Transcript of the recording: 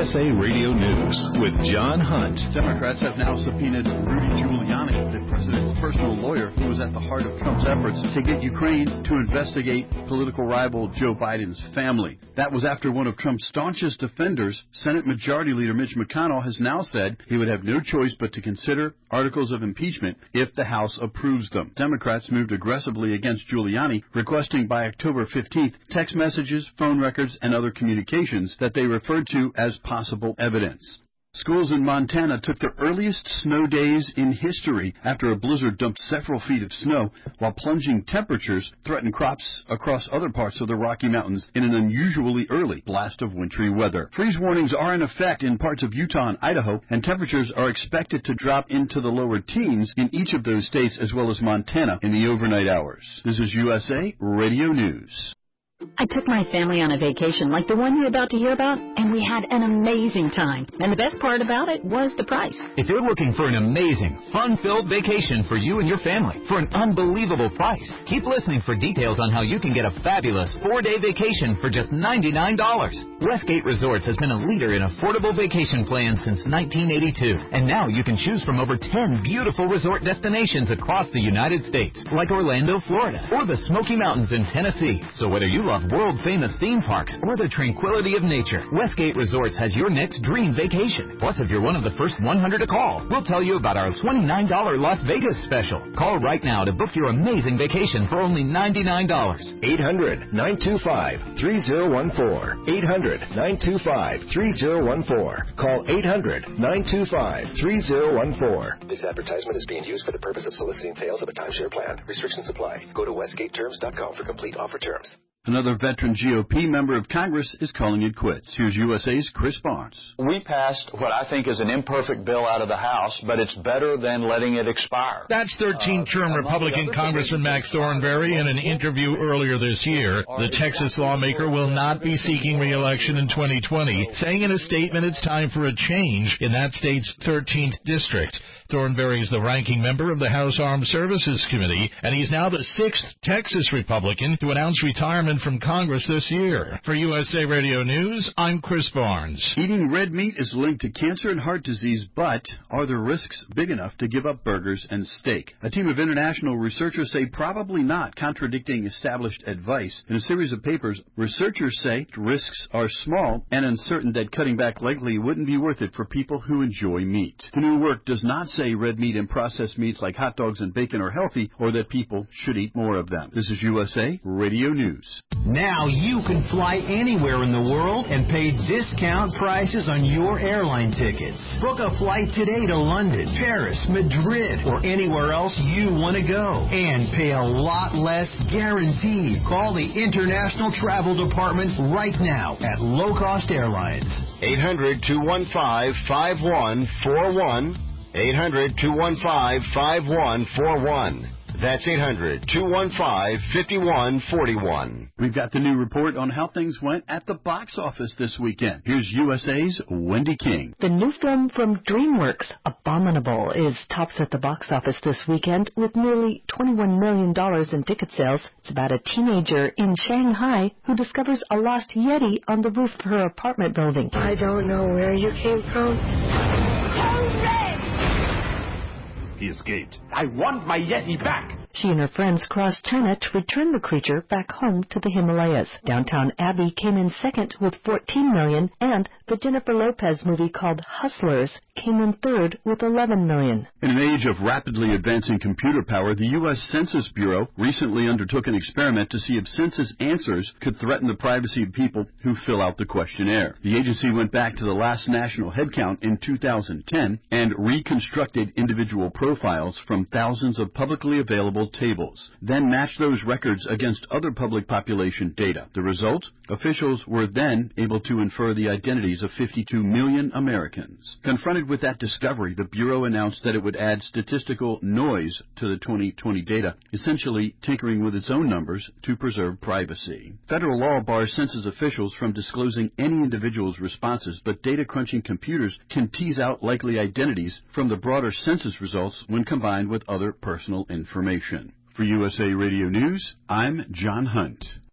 USA Radio News with John Hunt. Democrats have now subpoenaed Rudy Giuliani, the president's personal lawyer who was at the heart of Trump's efforts to get Ukraine to investigate political rival Joe Biden's family. That was after one of Trump's staunchest defenders, Senate Majority Leader Mitch McConnell, has now said he would have no choice but to consider articles of impeachment if the House approves them. Democrats moved aggressively against Giuliani, requesting by October 15th text messages, phone records, and other communications that they referred to as possible evidence. Schools in Montana took their earliest snow days in history after a blizzard dumped several feet of snow, while plunging temperatures threatened crops across other parts of the Rocky Mountains in an unusually early blast of wintry weather. Freeze warnings are in effect in parts of Utah and Idaho, and temperatures are expected to drop into the lower teens in each of those states as well as Montana in the overnight hours. This is USA Radio News. I took my family on a vacation like the one you're about to hear about, and we had an amazing time. And the best part about it was the price. If you're looking for an amazing, fun-filled vacation for you and your family for an unbelievable price, keep listening for details on how you can get a fabulous 4-day vacation for just $99. Westgate Resorts has been a leader in affordable vacation plans since 1982, and now you can choose from over 10 beautiful resort destinations across the United States, like Orlando, Florida, or the Smoky Mountains in Tennessee. So whether you love world-famous theme parks or the tranquility of nature, Westgate Resorts has your next dream vacation. Plus, if you're one of the first 100 to call, we'll tell you about our $29 Las Vegas special. Call right now to book your amazing vacation for only $99. 800-925-3014. 800-925-3014. Call 800-925-3014. This advertisement is being used for the purpose of soliciting sales of a timeshare plan. Restrictions apply. Go to westgateterms.com for complete offer terms. Another veteran GOP member of Congress is calling it quits. Here's USA's Chris Barnes. We passed what I think is an imperfect bill out of the House, but it's better than letting it expire. That's 13th-term Republican Congressman Max Thornberry in an interview earlier this year. The Texas lawmaker will not be seeking re-election in 2020, saying in a statement it's time for a change in that state's 13th district. Thornberry is the ranking member of the House Armed Services Committee, and he's now the 6th Texas Republican to announce retirement from Congress this year. For USA Radio News, I'm Chris Barnes. Eating red meat is linked to cancer and heart disease, but are the risks big enough to give up burgers and steak? A team of international researchers say probably not, contradicting established advice. In a series of papers, researchers say risks are small and uncertain that cutting back likely wouldn't be worth it for people who enjoy meat. The new work does not say red meat and processed meats like hot dogs and bacon are healthy or that people should eat more of them. This is USA Radio News. Now you can fly anywhere in the world and pay discount prices on your airline tickets. Book a flight today to London, Paris, Madrid, or anywhere else you want to go. And pay a lot less guaranteed. Call the International Travel Department right now at Low Cost Airlines. 800-215-5141. 800-215-5141. That's 800-215-5141. We've got the new report on how things went at the box office this weekend. Here's USA's Wendy King. The new film from DreamWorks, Abominable, is tops at the box office this weekend with nearly $21 million in ticket sales. It's about a teenager in Shanghai who discovers a lost Yeti on the roof of her apartment building. I don't know where you came from. He escaped. I want my Yeti back! She and her friends cross China to return the creature back home to the Himalayas. Downtown Abbey came in second with $14 million, and the Jennifer Lopez movie called Hustlers came in third with $11 million. In an age of rapidly advancing computer power, the U.S. Census Bureau recently undertook an experiment to see if census answers could threaten the privacy of people who fill out the questionnaire. The agency went back to the last national headcount in 2010 and reconstructed individual profiles from thousands of publicly available tables, then matched those records against other public population data. The result? Officials were then able to infer the identities of 52 million Americans. Confronted with that discovery, the Bureau announced that it would add statistical noise to the 2020 data, essentially tinkering with its own numbers to preserve privacy. Federal law bars census officials from disclosing any individual's responses, but data-crunching computers can tease out likely identities from the broader census results when combined with other personal information. For USA Radio News, I'm John Hunt.